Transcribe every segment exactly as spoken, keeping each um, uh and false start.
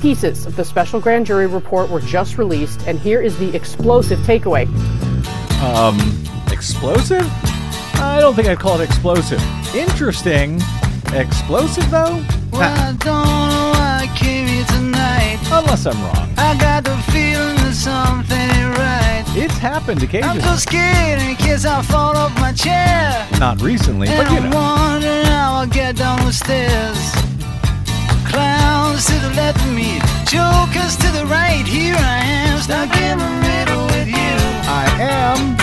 pieces of the special grand jury report were just released, and here is the explosive takeaway. Um, explosive? I don't think I'd call it explosive. Interesting. Explosive, though? Well, I don't know why I came here tonight. Unless I'm wrong. I got the feeling that something ain't right. It's happened occasionally. I'm so scared in case I fall off my chair. Not recently, and but you know. I'm wondering how I'll get down the stairs. Clowns to the left of me, jokers to the right. Here I am, stuck in the middle with you. I am.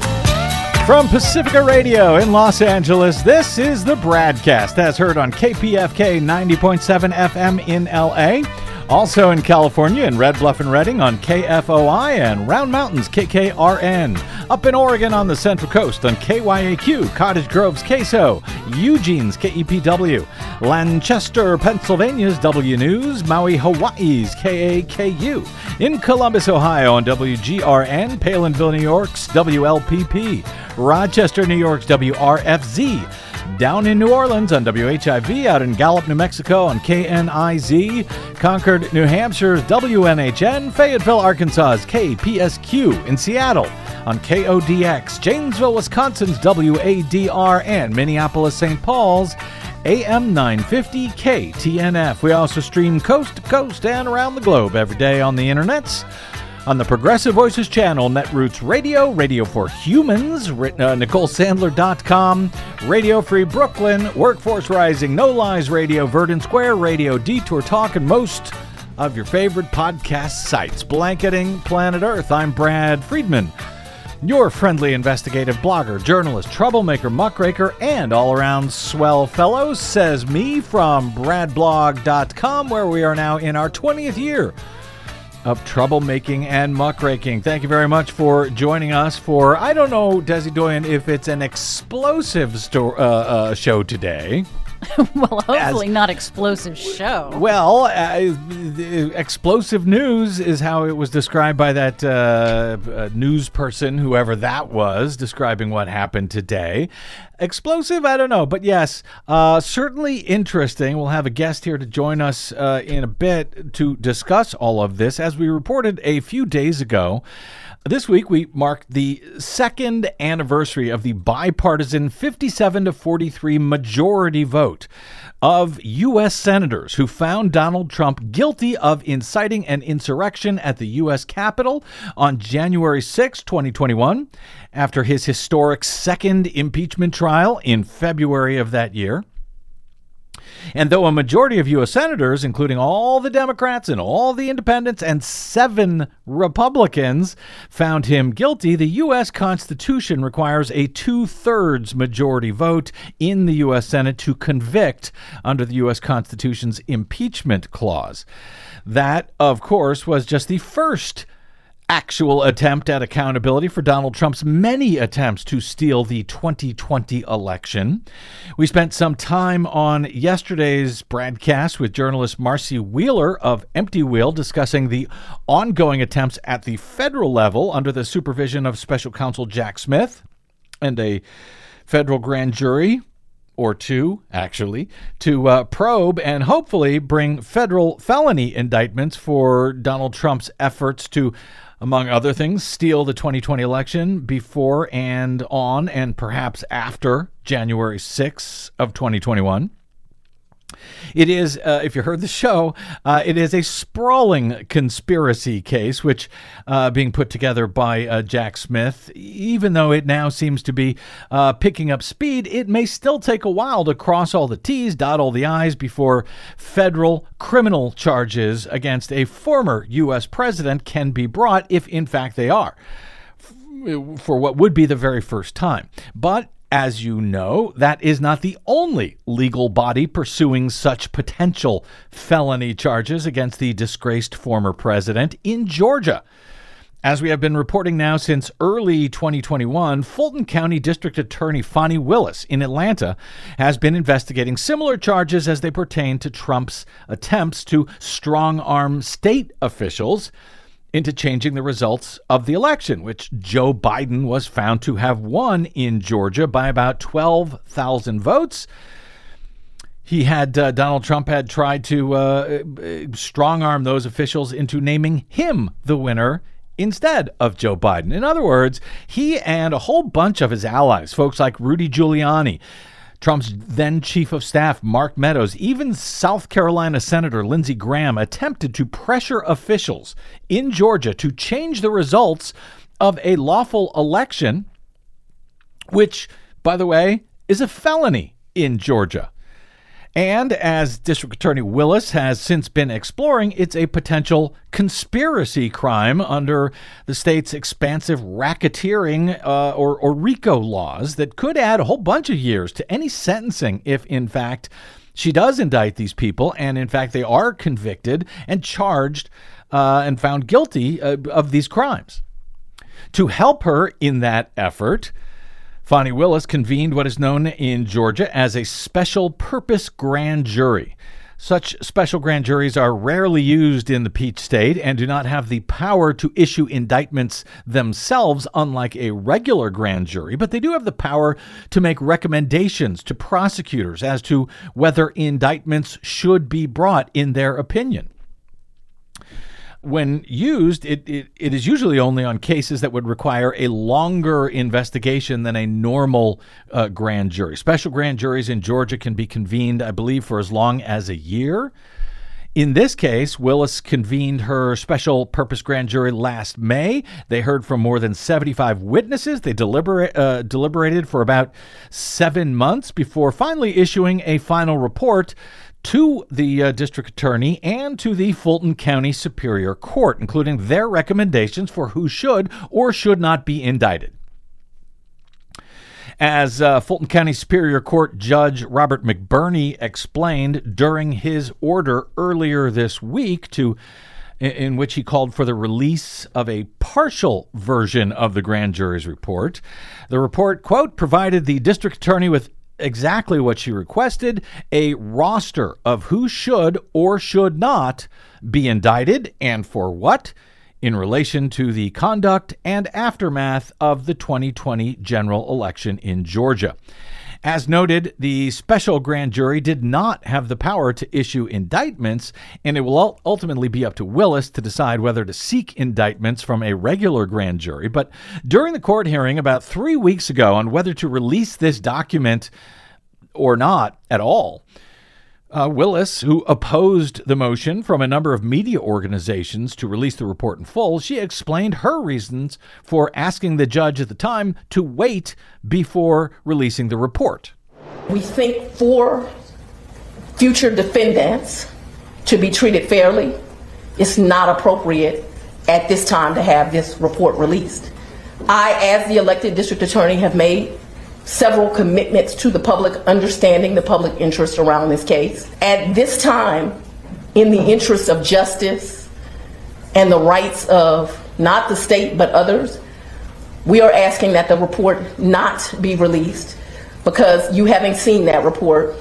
From Pacifica Radio in Los Angeles, this is the Bradcast, as heard on K P F K ninety point seven F M in L A. Also in California in Red Bluff and Redding on K F O I and Round Mountains K K R N. Up in Oregon on the Central Coast on K Y A Q, Cottage Grove's K S O, Eugene's K E P W, Lancaster, Pennsylvania's W News, Maui, Hawaii's K A K U, in Columbus, Ohio on W G R N, Palinville, New York's W L P P, Rochester, New York's W R F Z, down in New Orleans on W H I V, out in Gallup, New Mexico on K N I Z, Concord, New Hampshire's W N H N, Fayetteville, Arkansas's K P S Q, in Seattle on K O D X, Janesville, Wisconsin's W A D R, and Minneapolis, Saint Paul's A M nine fifty K T N F. We also stream coast to coast and around the globe every day on the internets. On the Progressive Voices channel, Netroots Radio, Radio for Humans, uh, Nicole Sandler dot com, Radio Free Brooklyn, Workforce Rising, No Lies Radio, Verdant Square Radio, Detour Talk, and most of your favorite podcast sites. Blanketing Planet Earth, I'm Brad Friedman, your friendly investigative blogger, journalist, troublemaker, muckraker, and all-around swell fellow, says me from Brad blog dot com, where we are now in our twentieth year of troublemaking and muckraking. Thank you very much for joining us for, I don't know, Desi Doyen, if it's an explosive sto- uh, uh, show today. Well, hopefully As, not explosive show. Well, uh, explosive news is how it was described by that uh, uh, news person, whoever that was, describing what happened today. Explosive? I don't know. But yes, uh, certainly interesting. We'll have a guest here to join us uh, in a bit to discuss all of this. As we reported a few days ago, this week we marked the second anniversary of the bipartisan fifty-seven to forty-three majority vote of U S senators who found Donald Trump guilty of inciting an insurrection at the U S Capitol on January sixth, twenty twenty-one, after his historic second impeachment trial in February of that year. And though a majority of U S senators, including all the Democrats and all the independents and seven Republicans, found him guilty, the U S Constitution requires a two-thirds majority vote in the U S Senate to convict under the U S Constitution's impeachment clause. That, of course, was just the first actual attempt at accountability for Donald Trump's many attempts to steal the twenty twenty election. We spent some time on yesterday's broadcast with journalist Marcy Wheeler of Empty Wheel discussing the ongoing attempts at the federal level under the supervision of Special Counsel Jack Smith and a federal grand jury, or two, actually, to uh, probe and hopefully bring federal felony indictments for Donald Trump's efforts to, among other things, steal the twenty twenty election before and on and perhaps after January sixth of twenty twenty-one. It is, uh, if you heard the show, uh, it is a sprawling conspiracy case, which uh, being put together by uh, Jack Smith. Even though it now seems to be uh, picking up speed, it may still take a while to cross all the T's, dot all the I's before federal criminal charges against a former U S president can be brought, if in fact they are, for what would be the very first time. But as you know, that is not the only legal body pursuing such potential felony charges against the disgraced former president in Georgia. As we have been reporting now since early twenty twenty-one, Fulton County District Attorney Fani Willis in Atlanta has been investigating similar charges as they pertain to Trump's attempts to strong-arm state officials into changing the results of the election, which Joe Biden was found to have won in Georgia by about twelve thousand votes. He had, uh, Donald Trump had tried to uh, strong-arm those officials into naming him the winner instead of Joe Biden. In other words, he and a whole bunch of his allies, folks like Rudy Giuliani, Trump's then chief of staff, Mark Meadows, even South Carolina Senator Lindsey Graham attempted to pressure officials in Georgia to change the results of a lawful election, which, by the way, is a felony in Georgia. And as District Attorney Willis has since been exploring, it's a potential conspiracy crime under the state's expansive racketeering uh, or, or RICO laws that could add a whole bunch of years to any sentencing if, in fact, she does indict these people and, in fact, they are convicted and charged uh, and found guilty uh, of these crimes. To help her in that effort, Fani Willis convened what is known in Georgia as a special purpose grand jury. Such special grand juries are rarely used in the Peach State and do not have the power to issue indictments themselves, unlike a regular grand jury, but they do have the power to make recommendations to prosecutors as to whether indictments should be brought in their opinion. When used, it, it, it is usually only on cases that would require a longer investigation than a normal uh, grand jury. Special grand juries in Georgia can be convened, I believe, for as long as a year. In this case, Willis convened her special purpose grand jury last May. They heard from more than seventy-five witnesses. They deliberate, uh, deliberated for about seven months before finally issuing a final report to the uh, district attorney and to the Fulton County Superior Court, including their recommendations for who should or should not be indicted. As uh, Fulton County Superior Court Judge Robert McBurney explained during his order earlier this week, to in which he called for the release of a partial version of the grand jury's report. The report, quote, provided the district attorney with exactly what she requested, a roster of who should or should not be indicted and for what in relation to the conduct and aftermath of the twenty twenty general election in Georgia. As noted, the special grand jury did not have the power to issue indictments, and it will ultimately be up to Willis to decide whether to seek indictments from a regular grand jury. But during the court hearing about three weeks ago on whether to release this document or not at all, Uh, Willis, who opposed the motion from a number of media organizations to release the report in full, she explained her reasons for asking the judge at the time to wait before releasing the report. We think for future defendants to be treated fairly, it's not appropriate at this time to have this report released. I, as the elected district attorney, have made several commitments to the public, understanding the public interest around this case. At this time, in the interest of justice and the rights of not the state but others, we are asking that the report not be released because you having seen that report,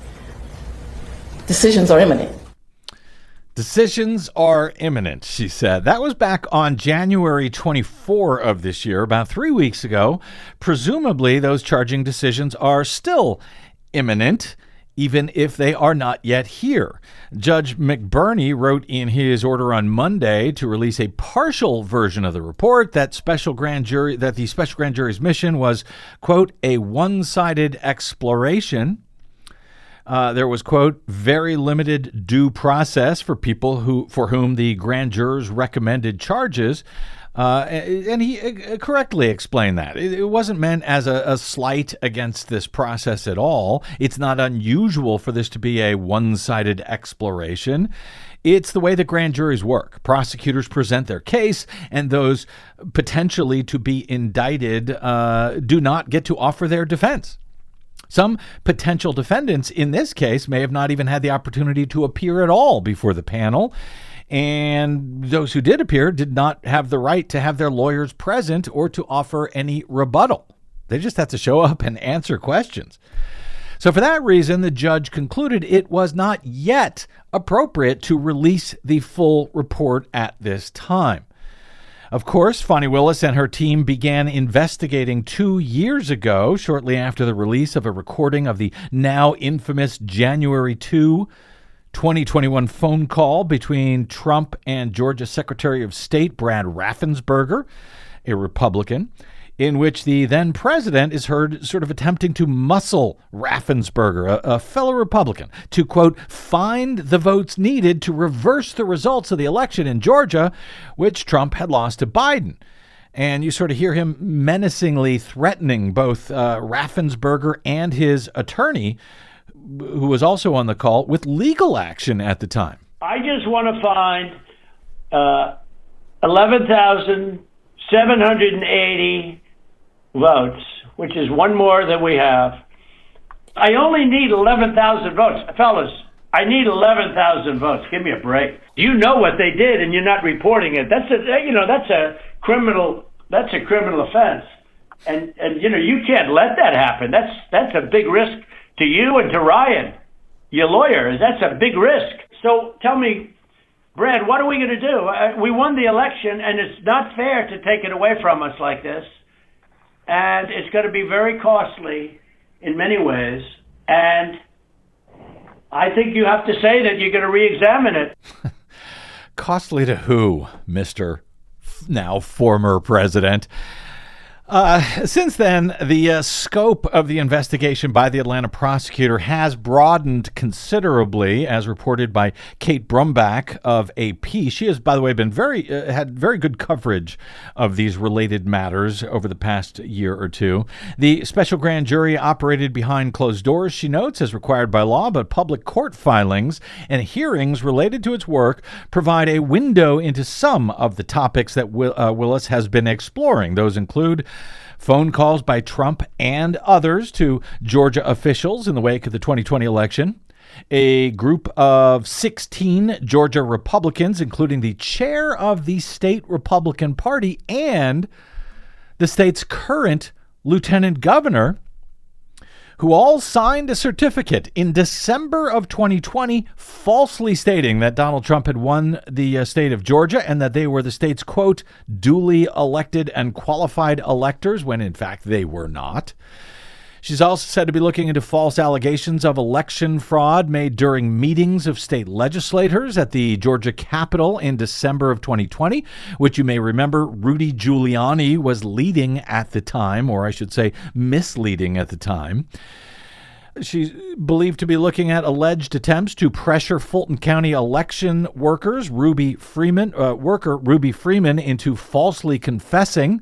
decisions are imminent. Decisions are imminent, she said. That was back on January twenty-fourth of this year, about three weeks ago. Presumably, those charging decisions are still imminent, even if they are not yet here. Judge McBurney wrote in his order on Monday to release a partial version of the report that special grand jury that the special grand jury's mission was, quote, a one-sided exploration. Uh, there was, quote, very limited due process for people who for whom the grand jurors recommended charges. Uh, and he uh, correctly explained that. It, it wasn't meant as a, a slight against this process at all. It's not unusual for this to be a one-sided exploration. It's the way that grand juries work. Prosecutors present their case, and those potentially to be indicted uh, do not get to offer their defense. Some potential defendants in this case may have not even had the opportunity to appear at all before the panel, and those who did appear did not have the right to have their lawyers present or to offer any rebuttal. They just had to show up and answer questions. So for that reason, the judge concluded it was not yet appropriate to release the full report at this time. Of course, Fani Willis and her team began investigating two years ago, shortly after the release of a recording of the now infamous January second, twenty twenty-one phone call between Trump and Georgia Secretary of State Brad Raffensperger, a Republican, in which the then president is heard sort of attempting to muscle Raffensperger, a, a fellow Republican, to, quote, find the votes needed to reverse the results of the election in Georgia, which Trump had lost to Biden. And you sort of hear him menacingly threatening both uh, Raffensperger and his attorney, who was also on the call, with legal action at the time. I just want to find uh, eleven thousand seven hundred eighty votes, which is one more than we have. I only need eleven thousand votes. Fellas, I need eleven thousand votes. Give me a break. You know what they did and you're not reporting it. That's a, you know, that's a criminal, that's a criminal offense. And, and, you know, you can't let that happen. That's, that's a big risk to you and to Ryan, your lawyer. That's a big risk. So tell me, Brad, what are we going to do? Uh, we won the election, and it's not fair to take it away from us like this. And it's going to be very costly in many ways. And I think you have to say that you're going to re-examine it. Costly to who, Mister now former president? Uh, since then, the uh, scope of the investigation by the Atlanta prosecutor has broadened considerably, as reported by Kate Brumbach of A P. She has, by the way, been very uh, had very good coverage of these related matters over the past year or two. The special grand jury operated behind closed doors, she notes, as required by law, but public court filings and hearings related to its work provide a window into some of the topics that Will, uh, Willis has been exploring. Those include phone calls by Trump and others to Georgia officials in the wake of the twenty twenty election, a group of sixteen Georgia Republicans, including the chair of the state Republican Party and the state's current lieutenant governor, who all signed a certificate in December of twenty twenty falsely stating that Donald Trump had won the uh, state of Georgia and that they were the state's, quote, duly elected and qualified electors, when in fact they were not. She's also said to be looking into false allegations of election fraud made during meetings of state legislators at the Georgia Capitol in December of twenty twenty, which you may remember Rudy Giuliani was leading at the time, or I should say misleading at the time. She's believed to be looking at alleged attempts to pressure Fulton County election workers, Ruby Freeman, uh, worker Ruby Freeman, into falsely confessing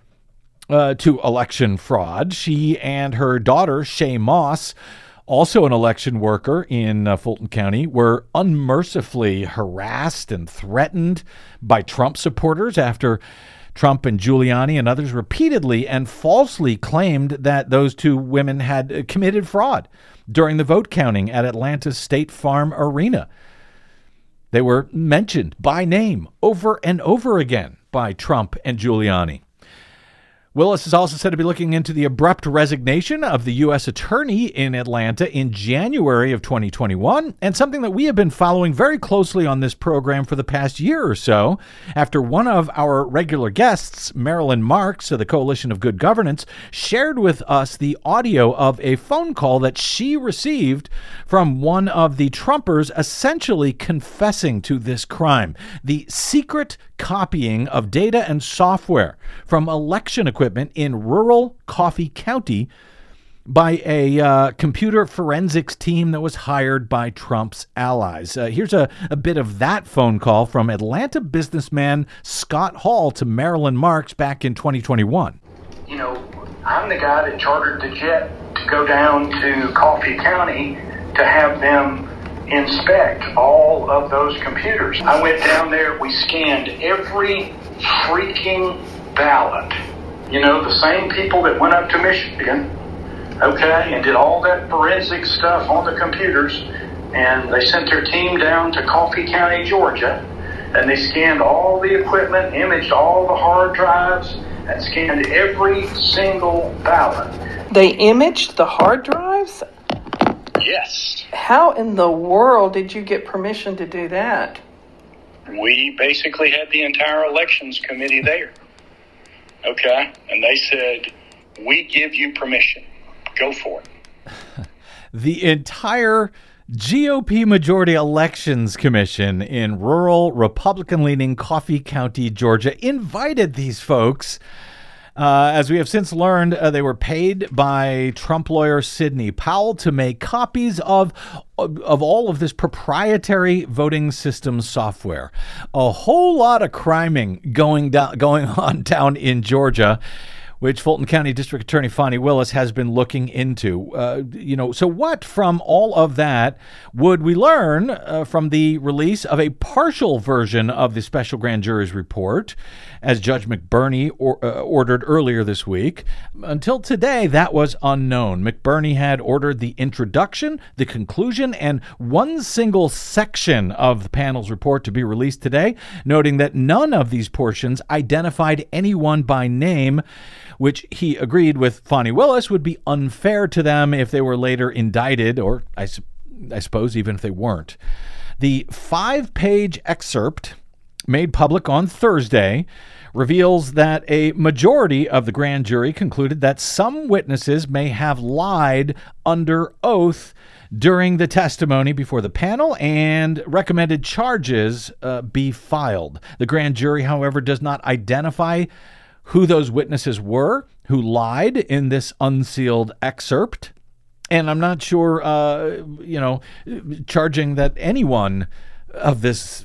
Uh, to election fraud. She and her daughter, Shay Moss, also an election worker in uh, Fulton County, were unmercifully harassed and threatened by Trump supporters after Trump and Giuliani and others repeatedly and falsely claimed that those two women had committed fraud during the vote counting at Atlanta's State Farm Arena. They were mentioned by name over and over again by Trump and Giuliani. Willis is also said to be looking into the abrupt resignation of the U S attorney in Atlanta in January of twenty twenty-one, and something that we have been following very closely on this program for the past year or so, after one of our regular guests, Marilyn Marks of the Coalition of Good Governance, shared with us the audio of a phone call that she received from one of the Trumpers essentially confessing to this crime, the secret copying of data and software from election equipment in rural Coffee County by a uh, computer forensics team that was hired by Trump's allies. Uh, here's a, a bit of that phone call from Atlanta businessman Scott Hall to Marilyn Marks back in twenty twenty-one. You know, I'm the guy that chartered the jet to go down to Coffee County to have them inspect all of those computers. I went down there, we scanned every freaking ballot. You know, the same people that went up to Michigan, okay, and did all that forensic stuff on the computers, and they sent their team down to Coffee County, Georgia, and they scanned all the equipment, imaged all the hard drives, and scanned every single ballot. They imaged the hard drives? Yes. How in the world did you get permission to do that? we basically had the entire elections committee there. Okay? And they said, we give you permission. Go for it. The entire G O P Majority Elections Commission in rural Republican-leaning Coffee County, Georgia, invited these folks. Uh, as we have since learned, uh, they were paid by Trump lawyer Sidney Powell to make copies of of all of this proprietary voting system software. A whole lot of criming going down, going on down in Georgia, which Fulton County District Attorney Fani Willis has been looking into. Uh, you know, so what from all of that would we learn uh, from the release of a partial version of the special grand jury's report, as Judge McBurney or, uh, ordered earlier this week? Until today, that was unknown. McBurney had ordered the introduction, the conclusion, and one single section of the panel's report to be released today, noting that none of these portions identified anyone by name, which he agreed with Fani Willis would be unfair to them if they were later indicted, or I, su- I suppose even if they weren't. The five-page excerpt made public on Thursday reveals that a majority of the grand jury concluded that some witnesses may have lied under oath during the testimony before the panel and recommended charges uh, be filed. The grand jury, however, does not identify who those witnesses were who lied in this unsealed excerpt. And I'm not sure, uh, you know, charging that anyone of this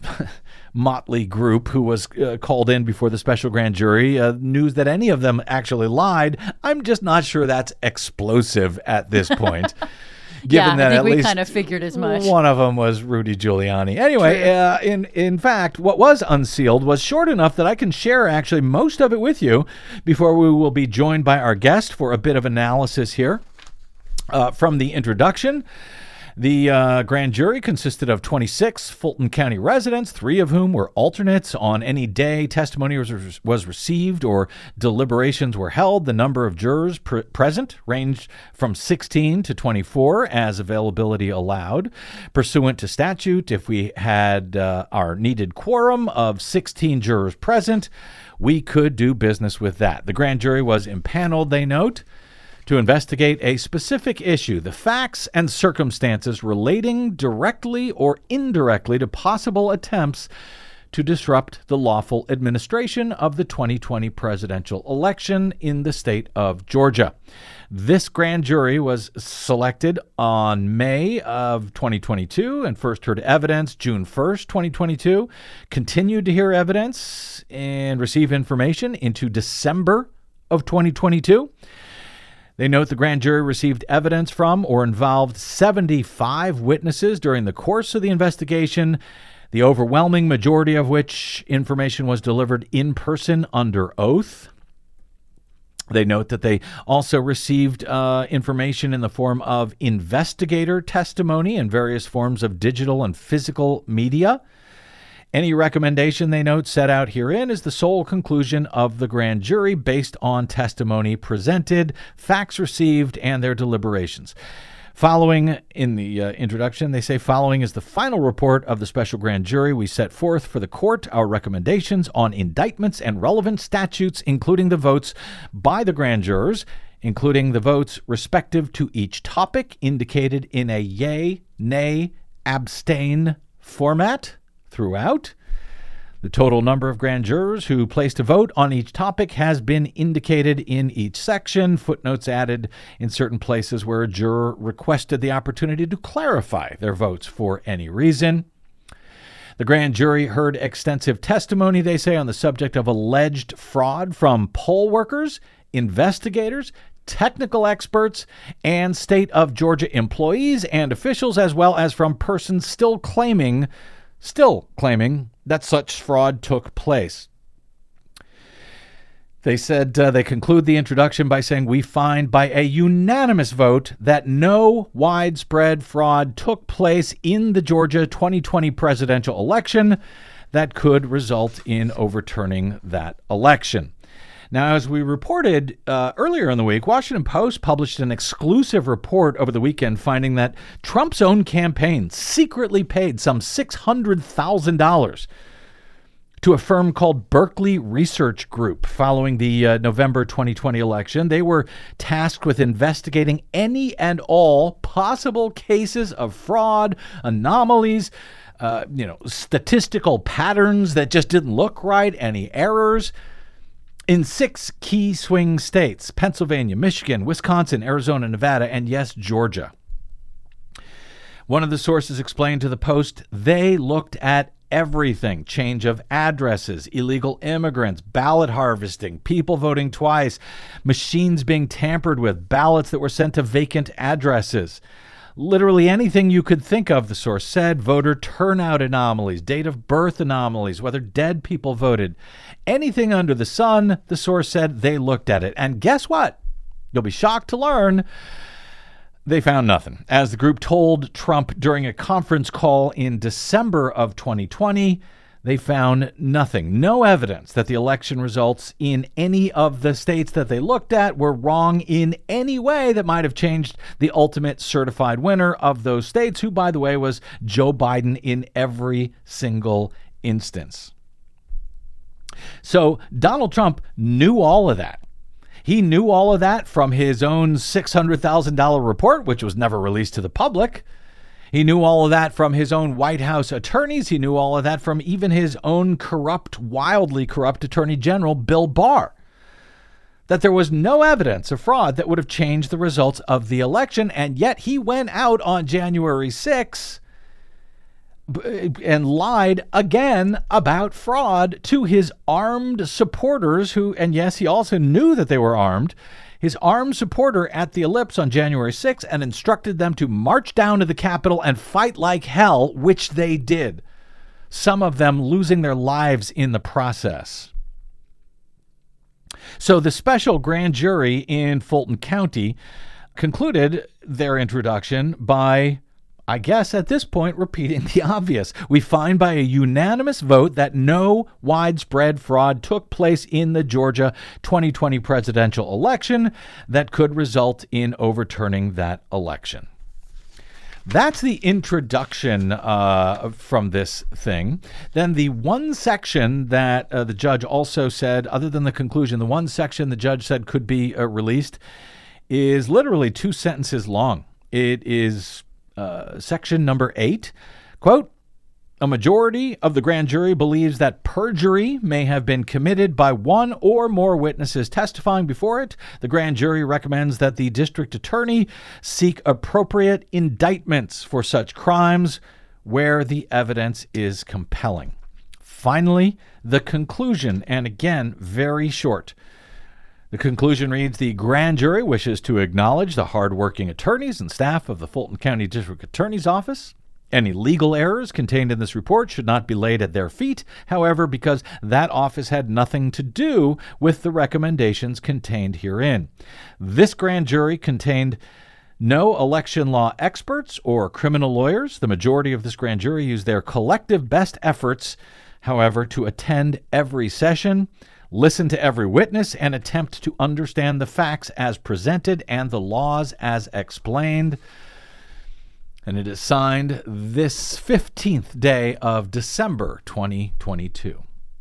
motley group who was uh, called in before the special grand jury uh, news that any of them actually lied. I'm just not sure that's explosive at this point. Given yeah, that I think at we least kind of figured as much. One of them was Rudy Giuliani. Anyway, uh, in in fact, what was unsealed was short enough that I can share actually most of it with you before we will be joined by our guest for a bit of analysis here. Uh, from the introduction, the uh, grand jury consisted of twenty-six Fulton County residents, three of whom were alternates on any day testimony was, was received or deliberations were held. The number of jurors pr- present ranged from sixteen to twenty-four as availability allowed. Pursuant to statute, if we had uh, our needed quorum of sixteen jurors present, we could do business with that. The grand jury was impaneled, they note, to investigate a specific issue, the facts and circumstances relating directly or indirectly to possible attempts to disrupt the lawful administration of the twenty twenty presidential election in the state of Georgia. This grand jury was selected on May of twenty twenty-two and first heard evidence June first, twenty twenty-two, continued to hear evidence and receive information into December of twenty twenty-two. They note the grand jury received evidence from or involved seventy-five witnesses during the course of the investigation, the overwhelming majority of which information was delivered in person under oath. They note that they also received uh, information in the form of investigator testimony in various forms of digital and physical media. Any recommendation, they note, set out herein is the sole conclusion of the grand jury based on testimony presented, facts received, and their deliberations. Following, in the uh, introduction, they say, following is the final report of the special grand jury. We set forth for the court our recommendations on indictments and relevant statutes, including the votes by the grand jurors, including the votes respective to each topic indicated in a yay, nay, abstain format throughout. The total number of grand jurors who placed a vote on each topic has been indicated in each section. Footnotes added in certain places where a juror requested the opportunity to clarify their votes for any reason. The grand jury heard extensive testimony, they say, on the subject of alleged fraud from poll workers, investigators, technical experts, and state of Georgia employees and officials, as well as from persons still claiming still claiming that such fraud took place. They said uh, they conclude the introduction by saying, we find by a unanimous vote that no widespread fraud took place in the Georgia twenty twenty presidential election that could result in overturning that election. Now, as we reported uh, earlier in the week, Washington Post published an exclusive report over the weekend finding that Trump's own campaign secretly paid some six hundred thousand dollars to a firm called Berkeley Research Group following the uh, November twenty twenty election. They were tasked with investigating any and all possible cases of fraud, anomalies, uh, you know, statistical patterns that just didn't look right, any errors. In six key swing states, Pennsylvania, Michigan, Wisconsin, Arizona, Nevada, and yes, Georgia. One of the sources explained to the Post they looked at everything: change of addresses, illegal immigrants, ballot harvesting, people voting twice, machines being tampered with, ballots that were sent to vacant addresses. Literally anything you could think of, the source said. Voter turnout anomalies, date of birth anomalies, whether dead people voted. Anything under the sun, the source said, they looked at it. And guess what? You'll be shocked to learn they found nothing. As the group told Trump during a conference call in December of twenty twenty, they found nothing. No evidence that the election results in any of the states that they looked at were wrong in any way that might have changed the ultimate certified winner of those states, who, by the way, was Joe Biden in every single instance. So Donald Trump knew all of that. He knew all of that from his own six hundred thousand dollars report, which was never released to the public. He knew all of that from his own White House attorneys. He knew all of that from even his own corrupt, wildly corrupt Attorney General, Bill Barr. That there was no evidence of fraud that would have changed the results of the election, and yet he went out on January sixth and lied again about fraud to his armed supporters who, and yes, he also knew that they were armed, his armed supporter at the Ellipse on January sixth, and instructed them to march down to the Capitol and fight like hell, which they did, some of them losing their lives in the process. So the special grand jury in Fulton County concluded their introduction by, I guess at this point, repeating the obvious. We find by a unanimous vote that no widespread fraud took place in the Georgia twenty twenty presidential election that could result in overturning that election. That's the introduction uh, from this thing. Then the one section that uh, the judge also said, other than the conclusion, the one section the judge said could be uh, released is literally two sentences long. It is Uh, section number eight, quote, a majority of the grand jury believes that perjury may have been committed by one or more witnesses testifying before it. The grand jury recommends that the district attorney seek appropriate indictments for such crimes where the evidence is compelling. Finally, the conclusion, and again, very short. The conclusion reads, the grand jury wishes to acknowledge the hardworking attorneys and staff of the Fulton County District Attorney's Office. Any legal errors contained in this report should not be laid at their feet, however, because that office had nothing to do with the recommendations contained herein. This grand jury contained no election law experts or criminal lawyers. The majority of this grand jury used their collective best efforts, however, to attend every session, listen to every witness, and attempt to understand the facts as presented and the laws as explained. And it is signed this fifteenth day of December twenty twenty-two.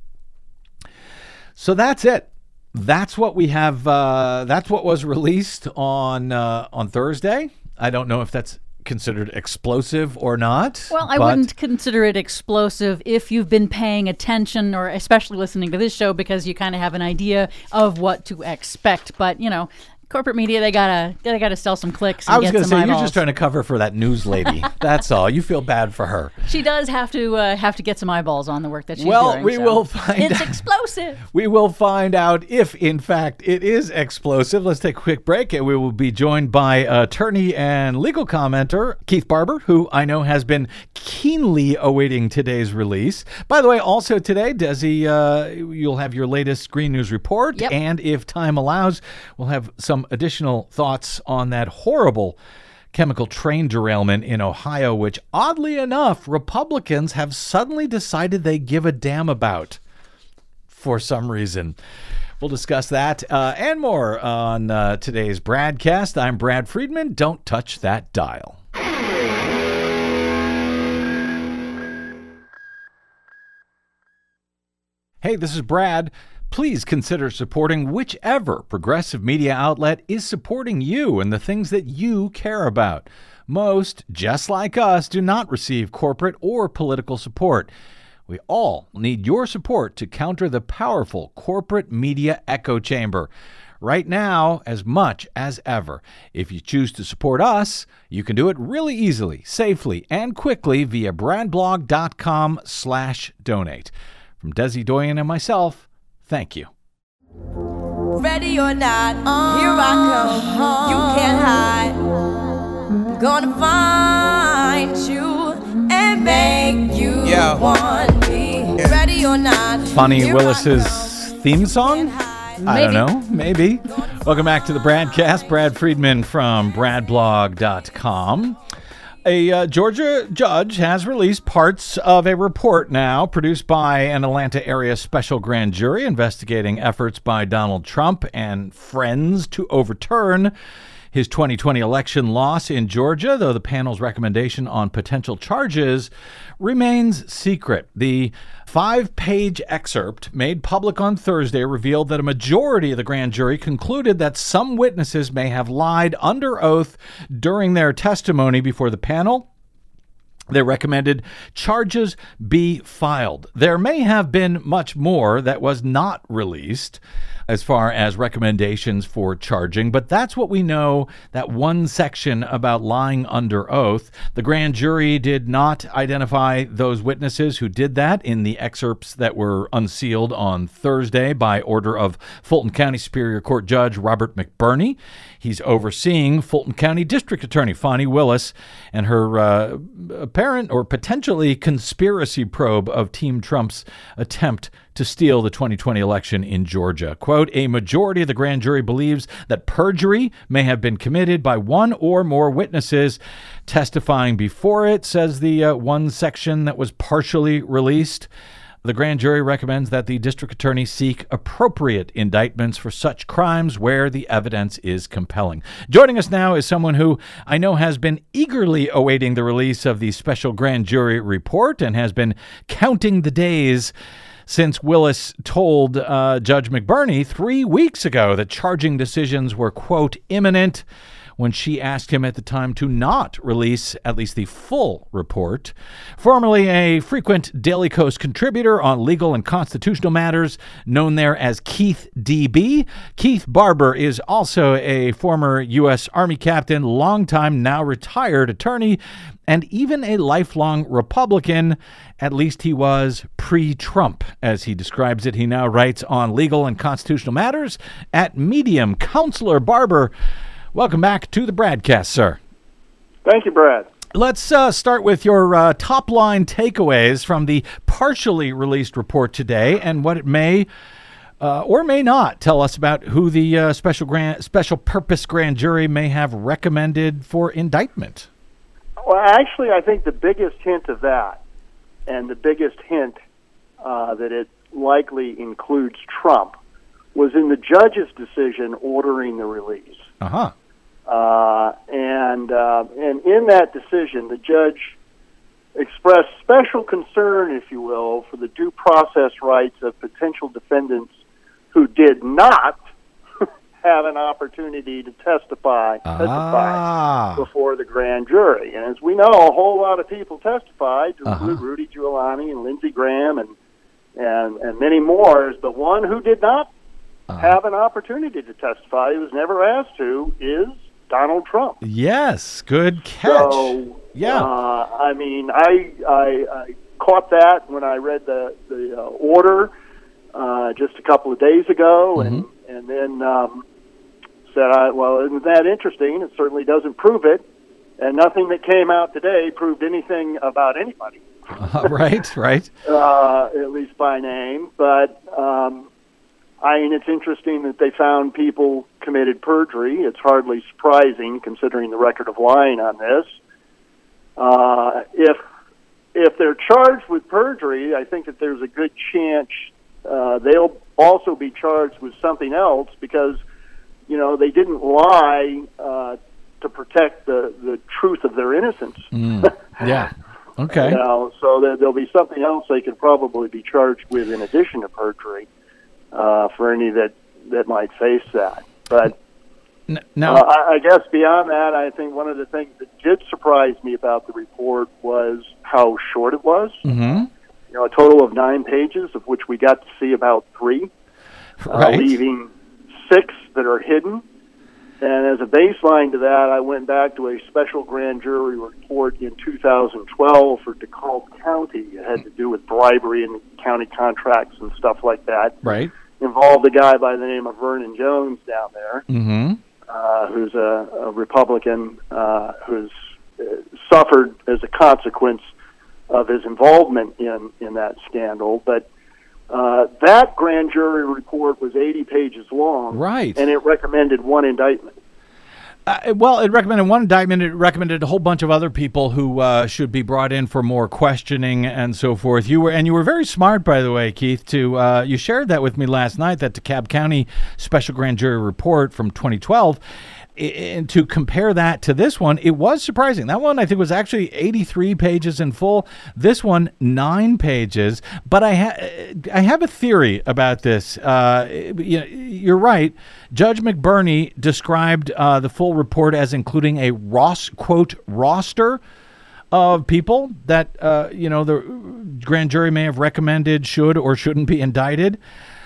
So that's it. That's what we have. Uh, that's what was released on uh, on Thursday. I don't know if that's considered explosive or not. Well, I but wouldn't consider it explosive if you've been paying attention, or especially listening to this show, because you kind of have an idea of what to expect. But, you know, corporate media, they gotta they gotta sell some clicks and I was get going to some say, eyeballs. you're just trying to cover for that news lady. That's all. You feel bad for her. She does have to uh, have to get some eyeballs on the work that she's Well, doing. we so. will find It's out. explosive. We will find out if, in fact, it is explosive. Let's take a quick break, and we will be joined by attorney and legal commenter Keith Barber, who I know has been keenly awaiting today's release. By the way, also today, Desi, uh, you'll have your latest Green News report, Yep. and if time allows, we'll have some additional thoughts on that horrible chemical train derailment in Ohio, which, oddly enough, Republicans have suddenly decided they give a damn about for some reason. We'll discuss that uh, and more on uh, today's Bradcast. I'm Brad Friedman. Don't touch that dial. Hey, this is Brad. Please consider supporting whichever progressive media outlet is supporting you and the things that you care about. Most, just like us, do not receive corporate or political support. We all need your support to counter the powerful corporate media echo chamber. Right now, as much as ever. If you choose to support us, you can do it really easily, safely, and quickly via bradblog.com slash donate. From Desi Doyen and myself, thank you. Ready or not, uh, here I come. You can't hide. I'm gonna find you and make you yeah. want me. Yeah. Ready or not. Fonnie Willis's theme song? I don't know. Maybe. Welcome back to the Bradcast. Brad Friedman from brad blog dot com. A uh, Georgia judge has released parts of a report now produced by an Atlanta area special grand jury investigating efforts by Donald Trump and friends to overturn his twenty twenty election loss in Georgia, though the panel's recommendation on potential charges remains secret. The five-page excerpt made public on Thursday revealed that a majority of the grand jury concluded that some witnesses may have lied under oath during their testimony before the panel. They recommended charges be filed. There may have been much more that was not released as far as recommendations for charging, but that's what we know, that one section about lying under oath. The grand jury did not identify those witnesses who did that in the excerpts that were unsealed on Thursday by order of Fulton County Superior Court Judge Robert McBurney. He's overseeing Fulton County District Attorney Fonnie Willis and her uh, apparent or potentially conspiracy probe of Team Trump's attempt to steal the twenty twenty election in Georgia. Quote, a majority of the grand jury believes that perjury may have been committed by one or more witnesses testifying before it, says the uh, one section that was partially released. The grand jury recommends that the district attorney seek appropriate indictments for such crimes where the evidence is compelling. Joining us now is someone who I know has been eagerly awaiting the release of the special grand jury report and has been counting the days since Willis told uh, Judge McBurney three weeks ago that charging decisions were, quote, imminent, when she asked him at the time to not release at least the full report. Formerly a frequent Daily Kos contributor on legal and constitutional matters, known there as Keith D B, Keith Barber is also a former U S Army captain, longtime now retired attorney, and even a lifelong Republican. At least he was pre-Trump, as he describes it. He now writes on legal and constitutional matters at Medium. Counselor Barber, welcome back to the Bradcast, sir. Thank you, Brad. Let's uh, start with your uh, top-line takeaways from the partially released report today and what it may uh, or may not tell us about who the uh, special grand, special purpose grand jury may have recommended for indictment. Well, actually, I think the biggest hint of that, and the biggest hint uh, that it likely includes Trump, was in the judge's decision ordering the release. Uh-huh. Uh, and uh, and in that decision, the judge expressed special concern, if you will, for the due process rights of potential defendants who did not have an opportunity to testify, testify ah. before the grand jury. And as we know, a whole lot of people testified, to uh-huh. include Rudy Giuliani and Lindsey Graham and and, and many more. But one who did not uh-huh. have an opportunity to testify, he was never asked to, is Donald Trump. Yes, good catch. So, yeah. Uh, I mean, I, I I caught that when I read the, the uh, order uh, just a couple of days ago, mm-hmm. and, and then um, said, I, well, isn't that interesting? It certainly doesn't prove it, and nothing that came out today proved anything about anybody. uh, right, right. Uh, at least by name, but um, I mean, it's interesting that they found people committed perjury. It's hardly surprising, considering the record of lying on this. Uh, if if they're charged with perjury, I think that there's a good chance uh, they'll also be charged with something else, because, you know, they didn't lie uh, to protect the, the truth of their innocence. Mm, yeah. Okay. You know, so there, there'll be something else they could probably be charged with in addition to perjury uh, for any that, that might face that. But now, uh, I, I guess beyond that, I think one of the things that did surprise me about the report was how short it was. Mm-hmm. You know, a total of nine pages, of which we got to see about three, right. uh, leaving six that are hidden. And as a baseline to that, I went back to a special grand jury report in two thousand twelve for DeKalb County. It had to do with bribery and county contracts and stuff like that. Right. Involved a guy by the name of Vernon Jones down there, Mm-hmm. uh, who's a, a Republican uh, who's uh, suffered as a consequence of his involvement in, in that scandal. But uh, that grand jury report was eighty pages long, Right. and it recommended one indictment. Uh, well, it recommended one indictment. It recommended a whole bunch of other people who uh, should be brought in for more questioning and so forth. You were, and you were very smart, by the way, Keith. To uh, you shared that with me last night. That DeKalb County Special Grand Jury report from twenty twelve. And to compare that to this one, it was surprising. That one, I think, was actually eighty-three pages in full. This one, nine pages. But I, ha- I have a theory about this. Uh, you know, you're right. Judge McBurney described uh, the full report as including a Ross, quote, roster of people that, uh, you know, the grand jury may have recommended should or shouldn't be indicted.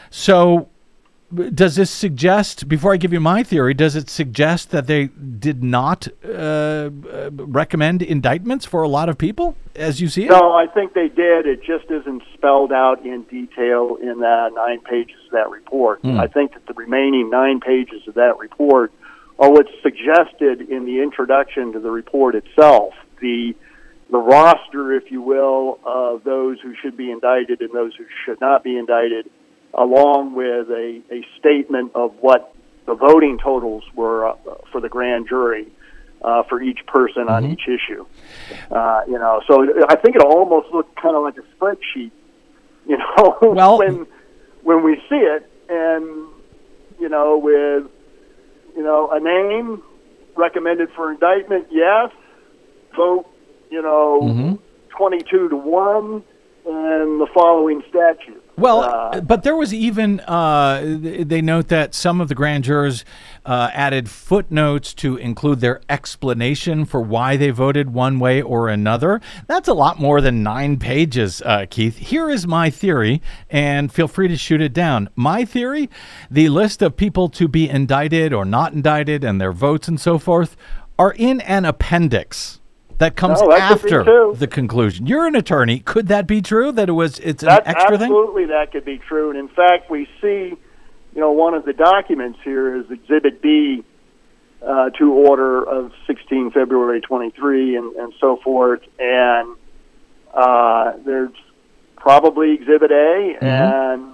So does this suggest, before I give you my theory, does it suggest that they did not uh, recommend indictments for a lot of people, as you see it? No, I think they did. It just isn't spelled out in detail in the nine pages of that report. Mm. I think that the remaining nine pages of that report are what's suggested in the introduction to the report itself. The the roster, if you will, of those who should be indicted and those who should not be indicted, along with a, a statement of what the voting totals were uh, for the grand jury uh, for each person mm-hmm. on each issue. Uh, you know, so I think it almost looked kind of like a spreadsheet, you know, well, when when we see it, and, you know, with, you know, a name recommended for indictment, yes, vote, you know, mm-hmm. twenty-two to one, and the following statute. Well, uh, but there was even, uh, they note that some of the grand jurors uh, added footnotes to include their explanation for why they voted one way or another. That's a lot more than nine pages, uh, Keith. Here is my theory, and feel free to shoot it down. My theory, the list of people to be indicted or not indicted and their votes and so forth are in an appendix that comes no, that after the conclusion. You're an attorney. Could that be true, that it was it's an that, extra absolutely thing? Absolutely, that could be true. And in fact, we see, you know, one of the documents here is Exhibit B uh, to Order of sixteen February twenty-three and, and so forth. And uh, there's probably Exhibit A, mm-hmm. and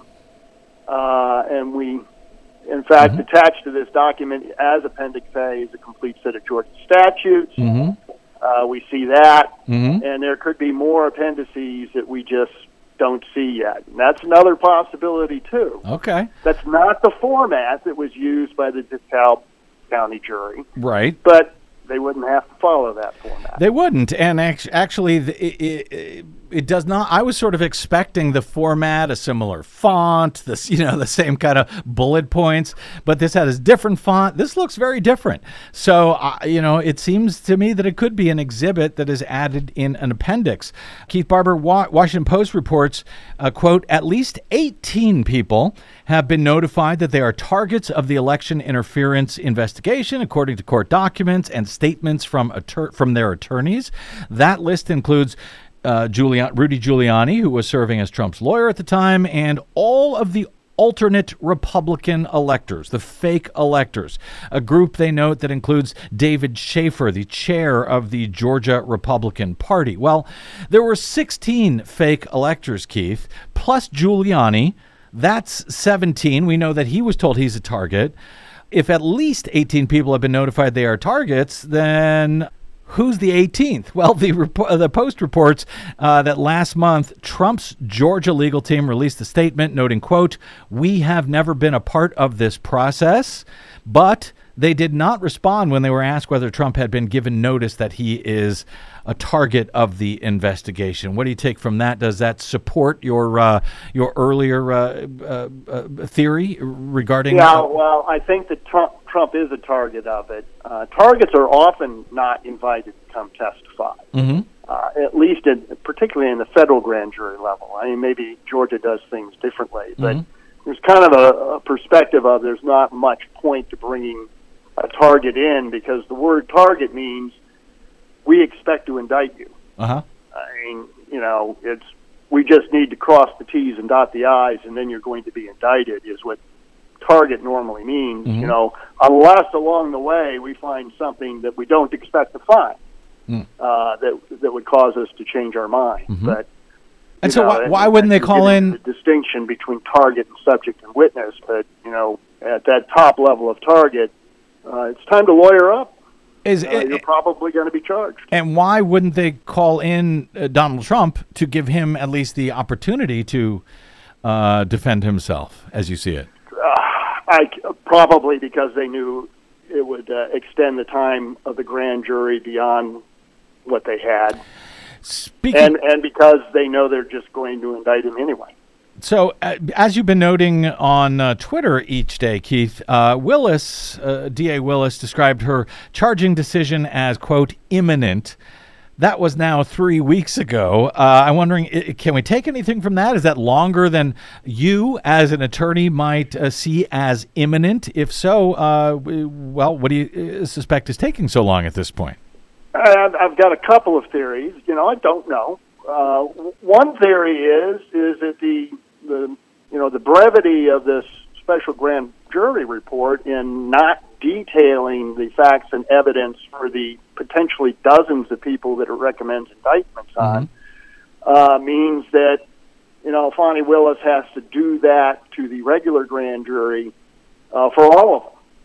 uh, and we, in fact, mm-hmm. attached to this document as Appendix A is a complete set of Georgia statutes. Mm-hmm. Uh, we see that, mm-hmm. and there could be more appendices that we just don't see yet. And that's another possibility, too. Okay. That's not the format that was used by the DeKalb County jury. Right. But they wouldn't have to follow that format. They wouldn't. And actually, it, it, it does not. I was sort of expecting the format, a similar font, this, you know, the same kind of bullet points, but this has a different font. This looks very different. So, uh, you know, it seems to me that it could be an exhibit that is added in an appendix. Keith Barber, Wa- Washington Post reports, uh, quote, at least eighteen people have been notified that they are targets of the election interference investigation, according to court documents and statements from attor- from their attorneys. That list includes uh, Giuliani, Rudy Giuliani, who was serving as Trump's lawyer at the time, and all of the alternate Republican electors, the fake electors, a group they note that includes David Schaefer, the chair of the Georgia Republican Party. Well, there were sixteen fake electors, Keith, plus Giuliani. That's seventeen. We know that he was told he's a target. If at least eighteen people have been notified they are targets, then who's the eighteenth? Well, the rep- the Post reports uh, that last month, Trump's Georgia legal team released a statement noting, quote, we have never been a part of this process, but they did not respond when they were asked whether Trump had been given notice that he is a target of the investigation. What do you take from that? Does that support your uh, your earlier uh, uh, uh, theory regarding? Yeah, uh, well, I think that Trump, Trump is a target of it. Uh, targets are often not invited to come testify. Mm-hmm. Uh, at least, in, particularly in the federal grand jury level. I mean, maybe Georgia does things differently, but Mm-hmm. there's kind of a, a perspective of there's not much point to bringing a target in because the word target means we expect to indict you. Uh-huh. I mean, you know, it's we just need to cross the T's and dot the I's, and then you're going to be indicted is what target normally means, Mm-hmm. you know, unless along the way we find something that we don't expect to find. Mm. Uh, that that would cause us to change our mind. Mm-hmm. But And you so know, why, and- why wouldn't they and call get in? into the distinction between target and subject and witness? But you know, at that top level of target, uh, it's time to lawyer up. Is Uh, it, you're probably going to be charged. and why wouldn't they call in uh, Donald Trump to give him at least the opportunity to uh, defend himself, as you see it? Uh, I probably because they knew it would uh, extend the time of the grand jury beyond what they had. Speaking, And and because they know they're just going to indict him anyway. so uh, as you've been noting on uh, Twitter each day, Keith, uh, Willis, uh, D A Willis, described her charging decision as, quote, imminent. That was now three weeks ago. Uh, I'm wondering, i- can we take anything from that? Is that longer than you, as an attorney, might uh, see as imminent? If so, uh, w- well, what do you uh, suspect is taking so long at this point? I've, I've got a couple of theories. You know, I don't know. Uh, one theory is is that the the you know the brevity of this special grand jury report in not detailing the facts and evidence for the potentially dozens of people that it recommends indictments on uh, means that you know Fani Willis has to do that to the regular grand jury uh, for all of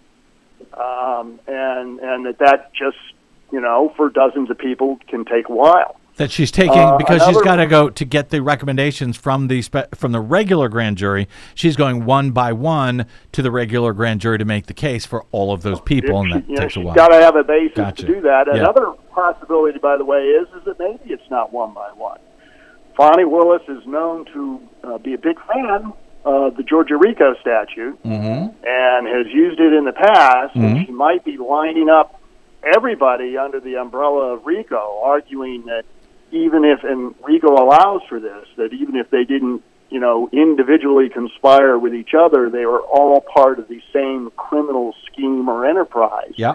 them, um, and and that that just you know, for dozens of people can take a while. That she's taking, Uh, because she's another- got to go to get the recommendations from the spe- from the regular grand jury. She's going one by one to the regular grand jury to make the case for all of those people, and that you know, takes a she's while. got to have a basis Gotcha. to do that. Yeah. Another possibility, by the way, is is that maybe it's not one by one. Fani Willis is known to uh, be a big fan of the Georgia RICO statute Mm-hmm. and has used it in the past, Mhm. and she might be lining up everybody under the umbrella of RICO, arguing that even if, and RICO allows for this, that even if they didn't, you know, individually conspire with each other, they were all part of the same criminal scheme or enterprise. Yeah.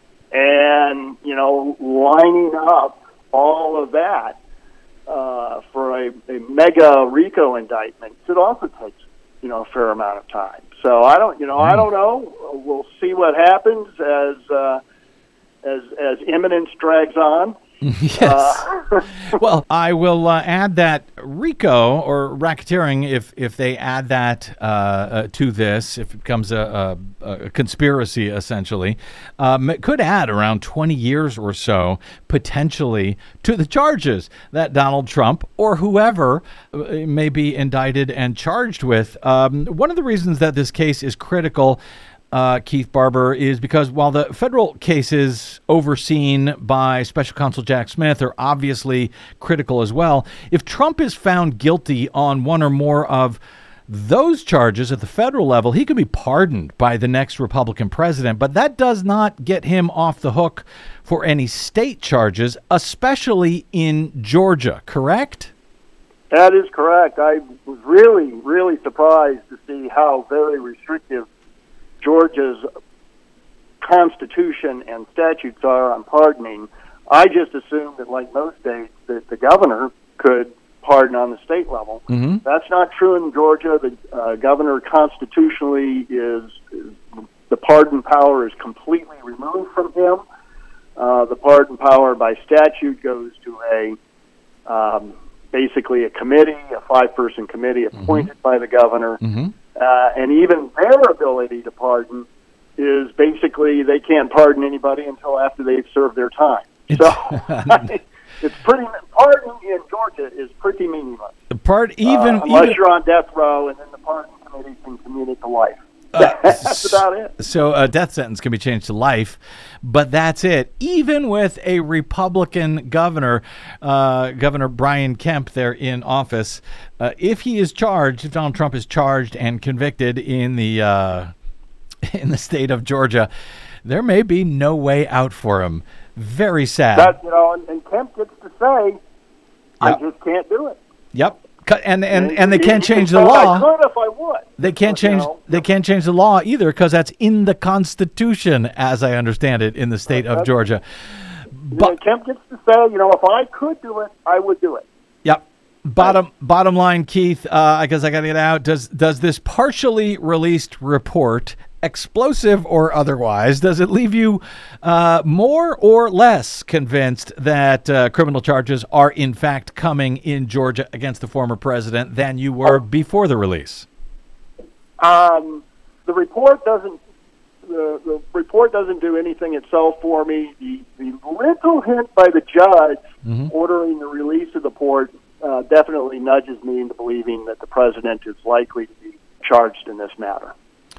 And, you know, lining up all of that uh, for a, a mega RICO indictment, it also takes, you know, a fair amount of time. So I don't, you know, I don't know. We'll see what happens as uh, as as imminence drags on. Yes. Uh, Well, I will uh, add that RICO, or racketeering, if if they add that uh, uh, to this, if it becomes a, a, a conspiracy, essentially, um, it could add around twenty years or so, potentially, to the charges that Donald Trump or whoever uh, may be indicted and charged with. Um, one of the reasons that this case is critical, Uh, Keith Barber, is because while the federal cases overseen by Special Counsel Jack Smith are obviously critical as well, if Trump is found guilty on one or more of those charges at the federal level, he could be pardoned by the next Republican president. But that does not get him off the hook for any state charges, especially in Georgia, correct? That is correct. I was really, really surprised to see how very restrictive Georgia's constitution and statutes are on pardoning. I just assumed that, like most states, that the governor could pardon on the state level. Mm-hmm. That's not true in Georgia. The uh, governor constitutionally is, is the pardon power is completely removed from him. Uh, the pardon power by statute goes to a um, basically a committee, a five-person committee appointed mm-hmm. by the governor. Mm-hmm. Uh, and even their ability to pardon is basically they can't pardon anybody until after they've served their time. So it's pretty pardon in Georgia is pretty meaningless. The part even uh, unless even, you're on death row, and then the pardon committee can commute it to life. Uh, that's about it. So a death sentence can be changed to life, but that's it. Even with a Republican governor, uh, Governor Brian Kemp there in office, uh, if he is charged, if Donald Trump is charged and convicted in the uh, in the state of Georgia, there may be no way out for him. Very sad. That, you know, and, and Kemp gets to say, I Yep. just can't do it. Yep. Cut- And and, and they He- can't he change can the say, law. I could if I would. They can't But, you change. know, They can't change the law either because that's in the Constitution, as I understand it, in the state of That's- Georgia. you But know, Kemp gets to say, you know, if I could do it, I would do it. yep. Bottom bottom line, Keith. Uh, I guess I got to get out. Does does this partially released report, explosive or otherwise, does it leave you uh, more or less convinced that uh, criminal charges are in fact coming in Georgia against the former president than you were before the release? Um, the report doesn't. The, the report doesn't do anything itself for me. The, the little hint by the judge Mm-hmm. ordering the release of the report uh, definitely nudges me into believing that the president is likely to be charged in this matter.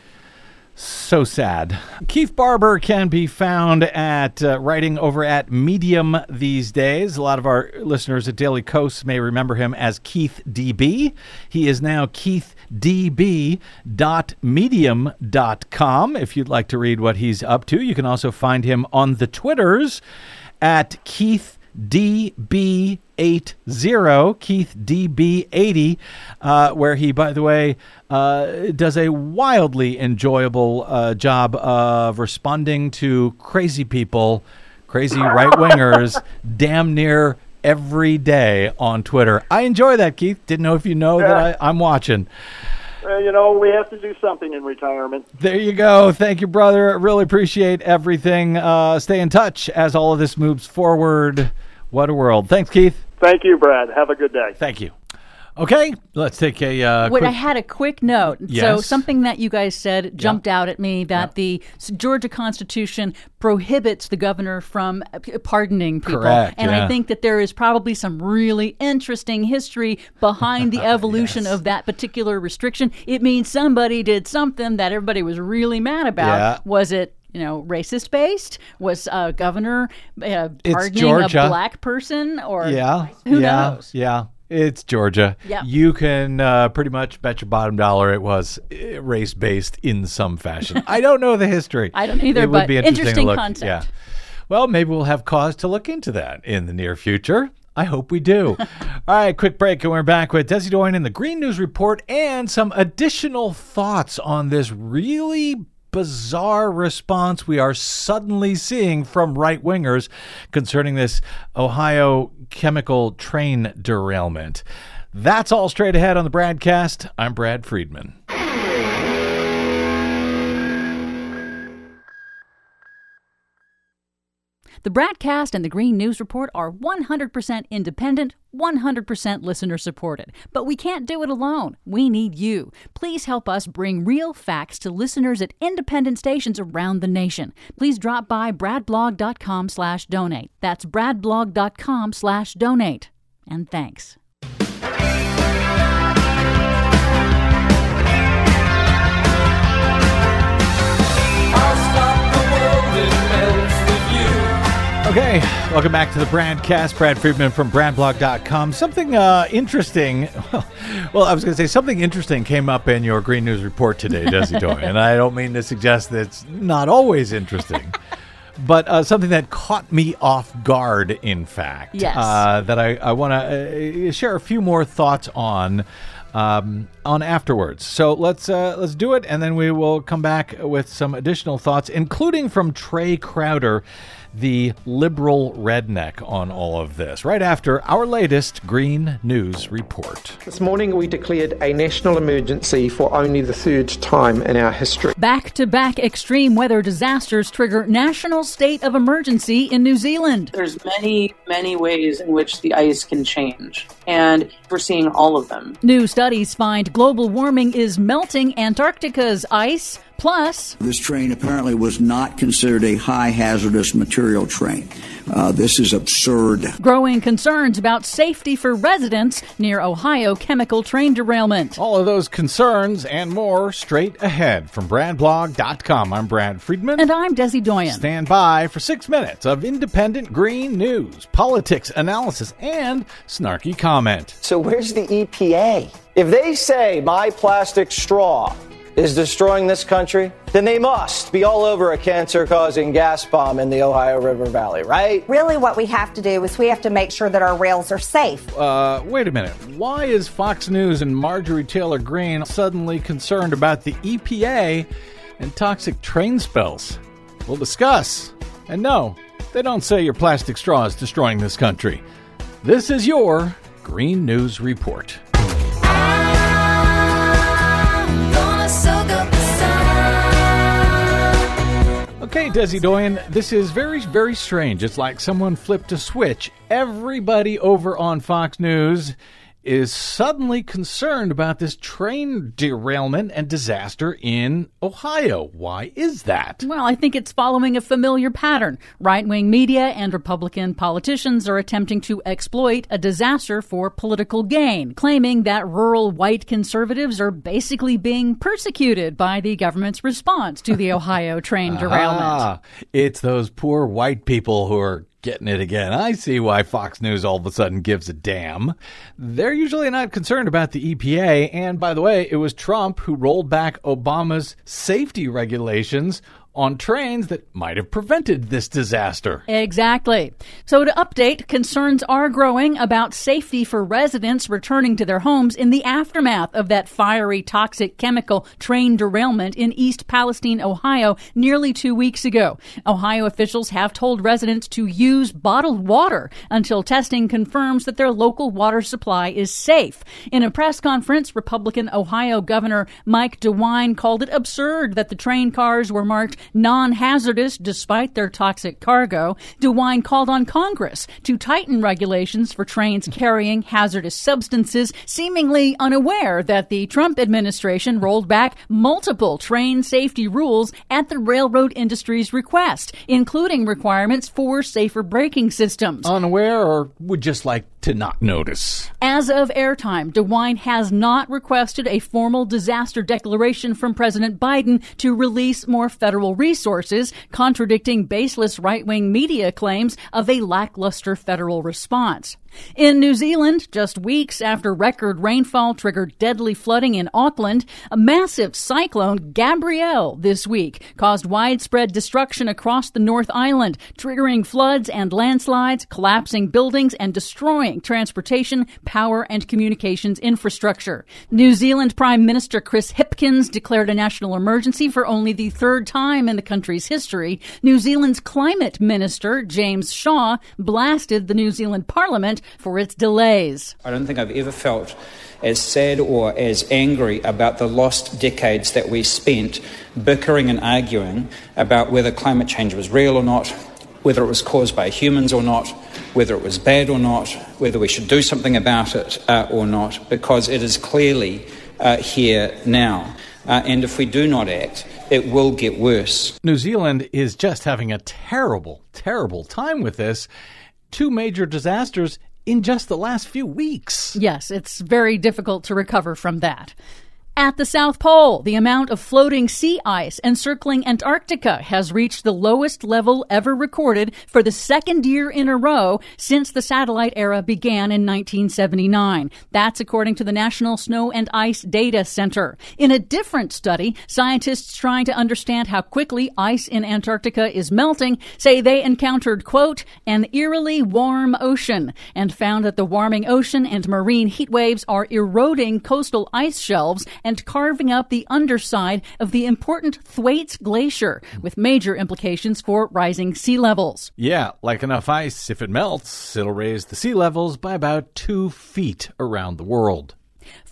So sad. Keith Barber can be found at uh, writing over at Medium these days. A lot of our listeners at Daily Kos may remember him as Keith D B. He is now keith d b dot medium dot com. If you'd like to read what he's up to, you can also find him on the Twitters at Keith D B eighty, Keith D B eighty, uh, where he, by the way, uh, does a wildly enjoyable uh, job of responding to crazy people, crazy right-wingers, damn near every day on Twitter. I enjoy that, Keith. Didn't know if you know Yeah. that I, I'm watching. Uh, you know, we have to do something in retirement. There you go. Thank you, brother. Really appreciate everything. Uh, stay in touch as all of this moves forward. What a world. Thanks, Keith. Thank you, Brad. Have a good day. Thank you. Okay, let's take a uh, Wait, quick... I had a quick note. So Yes. something that you guys said jumped out at me, that the s- Georgia Constitution prohibits the governor from uh, p- pardoning people. Correct, and yeah. I think that there is probably some really interesting history behind the evolution Yes. of that particular restriction. It means somebody did something that everybody was really mad about. Yeah. Was it, you know, racist based? Was a governor uh, It's pardoning Georgia. a black person? Or Yeah, who yeah, knows? yeah. It's Georgia. Yep. You can uh, pretty much bet your bottom dollar it was uh, race-based in some fashion. I don't know the history. I don't either, It would but be interesting, interesting to look. concept. Yeah. Well, maybe we'll have cause to look into that in the near future. I hope we do. All right, quick break, and we're back with Desi Doyen and the Green News Report and some additional thoughts on this really bizarre response we are suddenly seeing from right-wingers concerning this Ohio chemical train derailment. That's all straight ahead on the Bradcast. I'm Brad Friedman. The Bradcast and the Green News Report are one hundred percent independent, one hundred percent listener supported. But we can't do it alone. We need you. Please help us bring real facts to listeners at independent stations around the nation. Please drop by bradblog.com slash donate. That's bradblog.com slash donate. And thanks. Okay, welcome back to the Bradcast. Brad Friedman from bradblog dot com. Something uh, interesting, well, I was going to say something interesting came up in your Green News Report today, Desi Doyen, and I don't mean to suggest that it's not always interesting, but uh, something that caught me off guard, in fact, Yes. uh, that I, I want to uh, share a few more thoughts on. Um, on afterwards. So let's uh, let's do it, and then we will come back with some additional thoughts, including from Trey Crowder, the liberal redneck, on all of this, right after our latest Green News Report. This morning we declared a national emergency for only the third time in our history. Back-to-back extreme weather disasters trigger national state of emergency in New Zealand. There's many, many ways in which the ice can change, and we're seeing all of them. New studies find global warming is melting Antarctica's ice. Plus, this train apparently was not considered a high hazardous material train. Uh, this is absurd. Growing concerns about safety for residents near Ohio chemical train derailment. All of those concerns and more straight ahead from brad blog dot com. I'm Brad Friedman. And I'm Desi Doyen. Stand by for six minutes of independent green news, politics, analysis, and snarky comment. So where's the E P A? If they say my plastic straw is destroying this country, then they must be all over a cancer-causing gas bomb in the Ohio River Valley, right? Really what we have to do is we have to make sure that our rails are safe. Uh, wait a minute. Why is Fox News and Marjorie Taylor Greene suddenly concerned about the E P A and toxic train spills? We'll discuss. And no, they don't say your plastic straw is destroying this country. This is your Green News Report. Okay, Desi Doyen, this is very, very strange. It's like someone flipped a switch. Everybody over on Fox News is suddenly concerned about this train derailment and disaster in Ohio. Why is that? Well, I think it's following a familiar pattern. Right-wing media and Republican politicians are attempting to exploit a disaster for political gain, claiming that rural white conservatives are basically being persecuted by the government's response to the Ohio train derailment. Ah, it's those poor white people who are getting it again. I see why Fox News all of a sudden gives a damn. They're usually not concerned about the E P A. And by the way, it was Trump who rolled back Obama's safety regulations on trains that might have prevented this disaster. Exactly. So to update, concerns are growing about safety for residents returning to their homes in the aftermath of that fiery, toxic chemical train derailment in East Palestine, Ohio, nearly two weeks ago. Ohio officials have told residents to use bottled water until testing confirms that their local water supply is safe. In a press conference, Republican Ohio Governor Mike DeWine called it absurd that the train cars were marked non-hazardous despite their toxic cargo. DeWine called on Congress to tighten regulations for trains carrying hazardous substances, seemingly unaware that the Trump administration rolled back multiple train safety rules at the railroad industry's request, including requirements for safer braking systems. Unaware or would just like to not notice? As of airtime, DeWine has not requested a formal disaster declaration from President Biden to release more federal resources, contradicting baseless right-wing media claims of a lackluster federal response. In New Zealand, just weeks after record rainfall triggered deadly flooding in Auckland, a massive cyclone, Gabrielle, this week caused widespread destruction across the North Island, triggering floods and landslides, collapsing buildings, and destroying transportation, power, and communications infrastructure. New Zealand Prime Minister Chris Hipkins declared a national emergency for only the third time in the country's history. New Zealand's Climate Minister, James Shaw, blasted the New Zealand Parliament for its delays. I don't think I've ever felt as sad or as angry about the lost decades that we spent bickering and arguing about whether climate change was real or not, whether it was caused by humans or not, whether it was bad or not, whether we should do something about it uh, or not, because it is clearly uh, here now. Uh, and if we do not act, it will get worse. New Zealand is just having a terrible, terrible time with this. Two major disasters in just the last few weeks. Yes, it's very difficult to recover from that. At the South Pole, the amount of floating sea ice encircling Antarctica has reached the lowest level ever recorded for the second year in a row since the satellite era began in nineteen seventy-nine. That's according to the National Snow and Ice Data Center. In a different study, scientists trying to understand how quickly ice in Antarctica is melting say they encountered, quote, an eerily warm ocean, and found that the warming ocean and marine heat waves are eroding coastal ice shelves and carving up the underside of the important Thwaites Glacier, with major implications for rising sea levels. Yeah, like enough ice, if it melts, it'll raise the sea levels by about two feet around the world.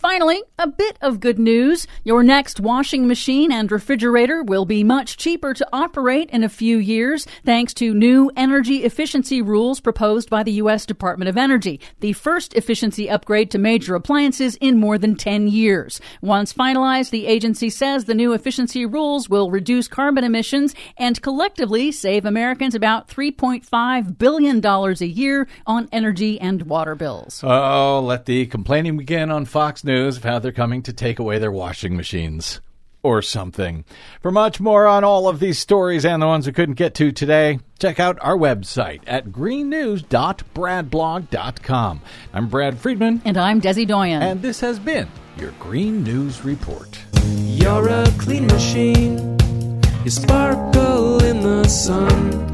Finally, a bit of good news. Your next washing machine and refrigerator will be much cheaper to operate in a few years thanks to new energy efficiency rules proposed by the U S Department of Energy, the first efficiency upgrade to major appliances in more than ten years. Once finalized, the agency says the new efficiency rules will reduce carbon emissions and collectively save Americans about three point five billion dollars a year on energy and water bills. Oh, let the complaining begin on Fox News of how they're coming to take away their washing machines. Or something. For much more on all of these stories and the ones we couldn't get to today, check out our website at green news dot brad blog dot com. I'm Brad Friedman. And I'm Desi Doyen. And this has been your Green News Report. You're a clean machine. You sparkle in the sun.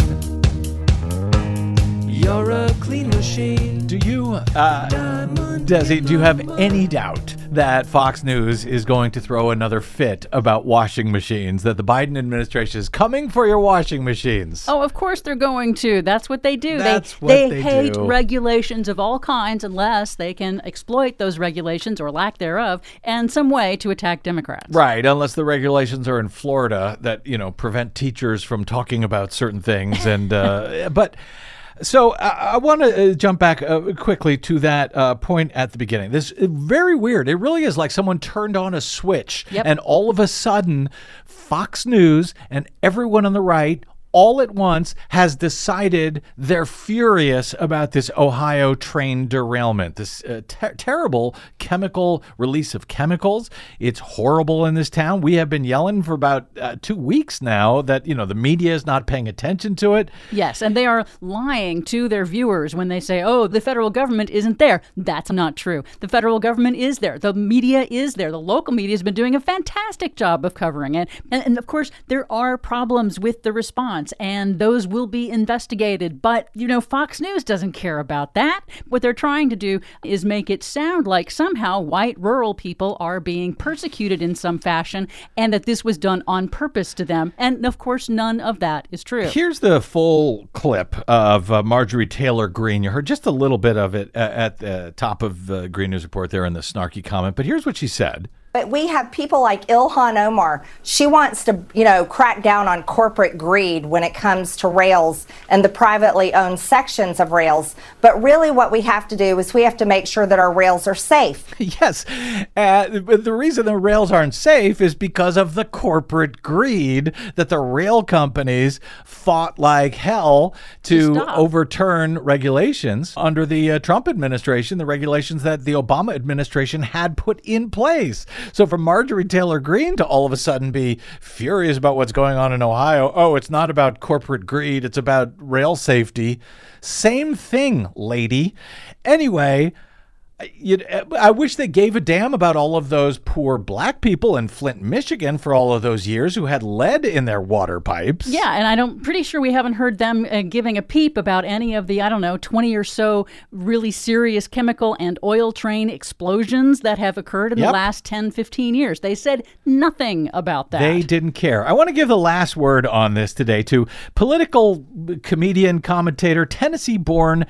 You're a clean machine. Do you, uh, Desi, do you have any doubt that Fox News is going to throw another fit about washing machines, that the Biden administration is coming for your washing machines? Oh, of course they're going to. That's what they do. That's they what they, they hate do. regulations of all kinds unless they can exploit those regulations or lack thereof in some way to attack Democrats. Right, unless the regulations are in Florida that, you know, prevent teachers from talking about certain things. And uh, but so I, I want to uh, jump back uh, quickly to that uh, point at the beginning. This is very weird. It really is like someone turned on a switch, Yep. and all of a sudden, Fox News and everyone on the right all at once has decided they're furious about this Ohio train derailment, this uh, ter- terrible chemical release of chemicals. It's horrible in this town. We have been yelling for about uh, two weeks now that, you know, the media is not paying attention to it. Yes, and they are lying to their viewers when they say, oh, the federal government isn't there. That's not true. The federal government is there. The media is there. The local media has been doing a fantastic job of covering it. And, and of course, there are problems with the response, and those will be investigated. But, you know, Fox News doesn't care about that. What they're trying to do is make it sound like somehow white rural people are being persecuted in some fashion and that this was done on purpose to them. And, of course, none of that is true. Here's the full clip of uh, Marjorie Taylor Greene. You heard just a little bit of it uh, at the top of the Green News Report there in the snarky comment. But here's what she said. But we have people like Ilhan Omar. She wants to, you know, crack down on corporate greed when it comes to rails and the privately owned sections of rails. But really what we have to do is we have to make sure that our rails are safe. Yes. Uh, but the reason the rails aren't safe is because of the corporate greed that the rail companies fought like hell to Stop. overturn regulations under the uh, Trump administration, the regulations that the Obama administration had put in place. So for Marjorie Taylor Greene to all of a sudden be furious about what's going on in Ohio, oh, it's not about corporate greed, it's about rail safety. Same thing, lady. Anyway, You, I wish they gave a damn about all of those poor black people in Flint, Michigan for all of those years who had lead in their water pipes. Yeah, and I don't pretty sure we haven't heard them uh, giving a peep about any of the, I don't know, twenty or so really serious chemical and oil train explosions that have occurred in Yep. the last ten, fifteen years. They said nothing about that. They didn't care. I want to give the last word on this today to political comedian, commentator, Tennessee-born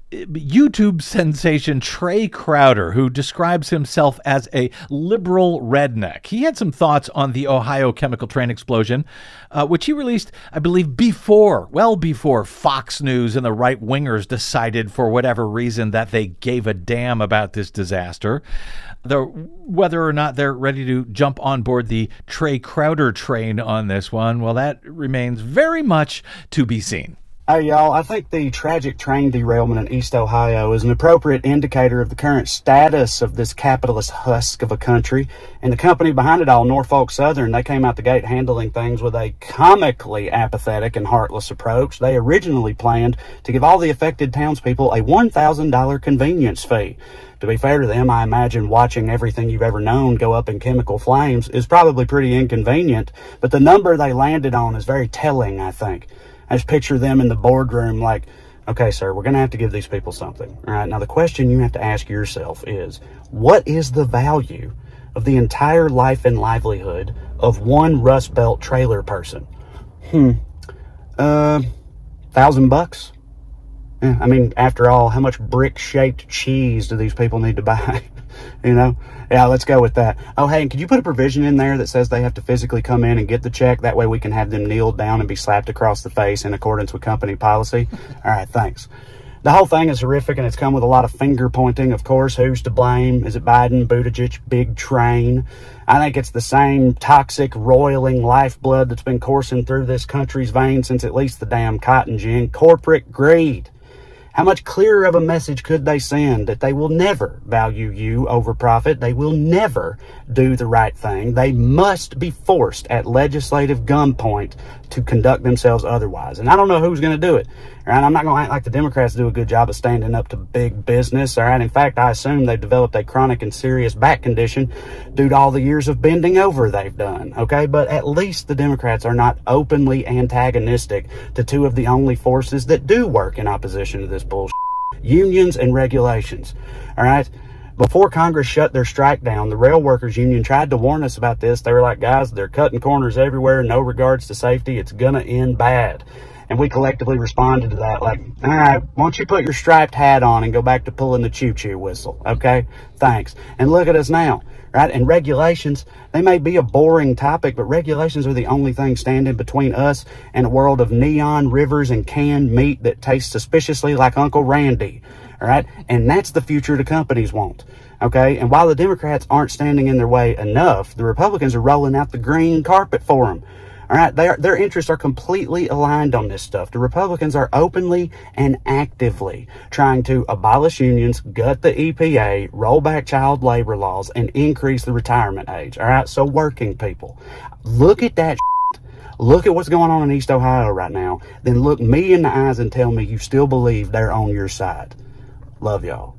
YouTube sensation Trey Crowder, who describes himself as a liberal redneck. He had some thoughts on the Ohio chemical train explosion, uh, which he released, I believe, before, well before Fox News and the right-wingers decided for whatever reason that they gave a damn about this disaster. The, whether or not they're ready to jump on board the Trey Crowder train on this one, well, that remains very much to be seen. Hey, y'all, I think the tragic train derailment in East Ohio is an appropriate indicator of the current status of this capitalist husk of a country. And the company behind it all, Norfolk Southern, they came out the gate handling things with a comically apathetic and heartless approach. They originally planned to give all the affected townspeople a one thousand dollars convenience fee. To be fair to them, I imagine watching everything you've ever known go up in chemical flames is probably pretty inconvenient, but the number they landed on is very telling, I think. I just picture them in the boardroom like, okay, sir, we're going to have to give these people something. All right, now the question you have to ask yourself is, what is the value of the entire life and livelihood of one Rust Belt trailer person? Hmm. Uh, thousand bucks? Yeah, I mean, after all, how much brick-shaped cheese do these people need to buy? You know? Yeah, let's go with that. Oh, hey, and could you put a provision in there that says they have to physically come in and get the check? That way we can have them kneeled down and be slapped across the face in accordance with company policy. All right, thanks. The whole thing is horrific, and it's come with a lot of finger pointing, of course. Who's to blame? Is it Biden, Buttigieg, big train? I think it's the same toxic, roiling lifeblood that's been coursing through this country's veins since at least the damn cotton gin. Corporate greed. How much clearer of a message could they send that they will never value you over profit? They will never do the right thing. They must be forced at legislative gunpoint to conduct themselves otherwise. And I don't know who's going to do it. All right, I'm not going to act like the Democrats do a good job of standing up to big business. All right, in fact, I assume they've developed a chronic and serious back condition due to all the years of bending over they've done. Okay, but at least the Democrats are not openly antagonistic to two of the only forces that do work in opposition to this bullshit: unions and regulations. All right. Before Congress shut their strike down, the rail workers union tried to warn us about this. They were like, guys, they're cutting corners everywhere, no regards to safety. It's going to end bad. And we collectively responded to that like, all right, why don't you put your striped hat on and go back to pulling the choo-choo whistle, okay? Thanks. And look at us now, right? And regulations, they may be a boring topic, but regulations are the only thing standing between us and a world of neon rivers and canned meat that tastes suspiciously like Uncle Randy, all right? And that's the future the companies want, okay? And while the Democrats aren't standing in their way enough, the Republicans are rolling out the green carpet for them. All right, they are, their interests are completely aligned on this stuff. The Republicans are openly and actively trying to abolish unions, gut the E P A, roll back child labor laws, and increase the retirement age. All right, so working people, look at that shit. Look at what's going on in East Ohio right now. Then look me in the eyes and tell me you still believe they're on your side. Love y'all.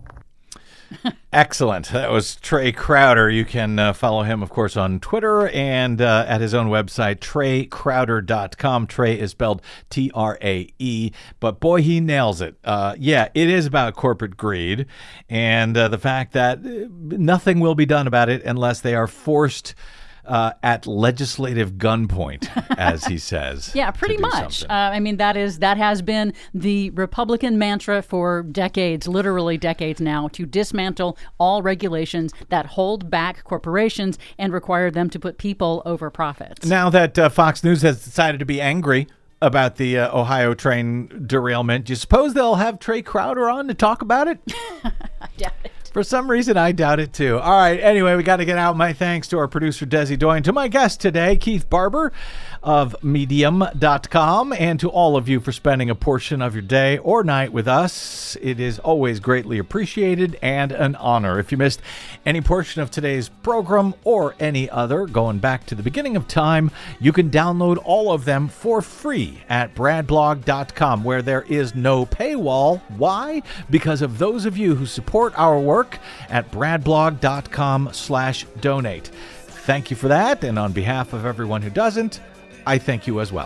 Excellent. That was Trey Crowder. You can uh, follow him, of course, on Twitter and uh, at his own website, trey crowder dot com. Trey is spelled T R A E, but boy, he nails it. Uh, yeah, it is about corporate greed and uh, the fact that nothing will be done about it unless they are forced Uh, at legislative gunpoint, as he says. Yeah, pretty much. Uh, I mean, that is that has been the Republican mantra for decades, literally decades now, to dismantle all regulations that hold back corporations and require them to put people over profits. Now that uh, Fox News has decided to be angry about the uh, Ohio train derailment, do you suppose they'll have Trey Crowder on to talk about it? I doubt it. For some reason, I doubt it, too. All right. Anyway, we got to get out. My thanks to our producer, Desi Doyen, to my guest today, Keith Barber of medium dot com, and to all of you for spending a portion of your day or night with us. It is always greatly appreciated and an honor. If you missed any portion of today's program or any other, going back to the beginning of time, you can download all of them for free at brad blog dot com, where there is no paywall. Why? Because of those of you who support our work at brad blog dot com slash donate. Thank you for that, and on behalf of everyone who doesn't, I thank you as well.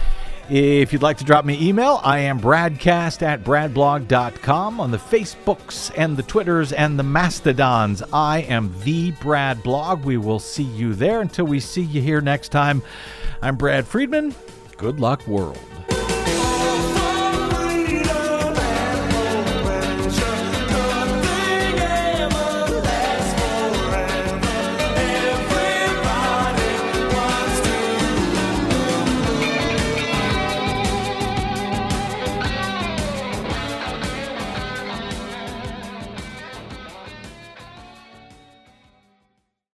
If you'd like to drop me email, I am bradcast at brad blog dot com. On the Facebooks and the Twitters and the Mastodons, I am the Brad Blog. We will see you there. Until we see you here next time, I'm Brad Friedman. Good luck, world.